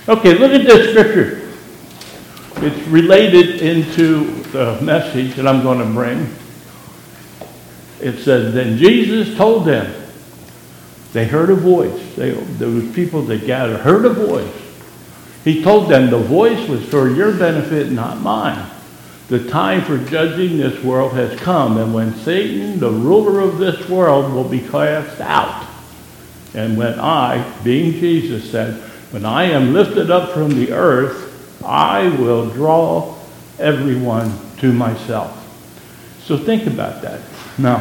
Okay, look at this scripture. It's related into the message that I'm going to bring. It says, then Jesus told them. They heard a voice. There was people that gathered, heard a voice. He told them the voice was for your benefit, not mine. The time for judging this world has come, and when Satan, the ruler of this world, will be cast out. And when I, being Jesus, said, when I am lifted up from the earth, I will draw everyone to myself. So think about that. Now,